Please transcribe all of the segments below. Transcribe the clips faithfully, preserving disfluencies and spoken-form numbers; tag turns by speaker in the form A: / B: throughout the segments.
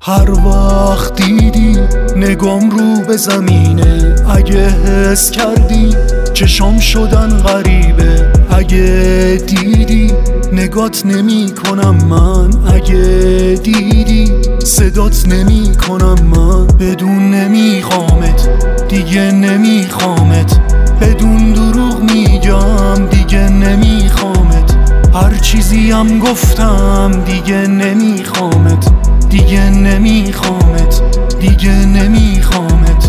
A: هر وقت دیدی نگام رو به زمینه، اگه حس کردی چشام شدن غریبه، اگه دیدی نگات نمی کنم من، اگه دیدی صدات نمی کنم من، بدون نمیخوامت دیگه نمیخوامت، بدون دروغ میگم دیگه نمیخوامت، هر چیزی هم گفتم دیگه نمیخوامت، دیگه نمیخوامت، دیگه نمیخوامت.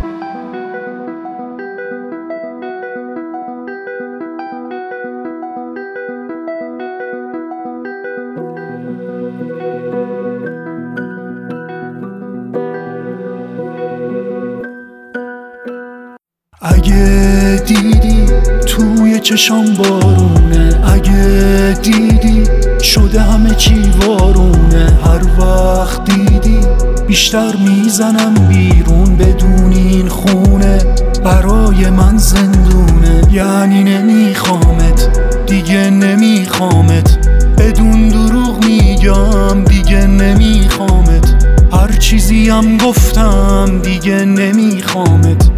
A: اگه دیدی توی چشام بارونه، اگه دیدی شده همه چی وارونه، هر وقت دیدی بیشتر میزنم بیرون، بدون این خونه برای من زندونه، یعنی نمیخوامت دیگه نمیخوامت، بدون دروغ میگم دیگه نمیخوامت، هر چیزی هم گفتم دیگه نمیخوامت،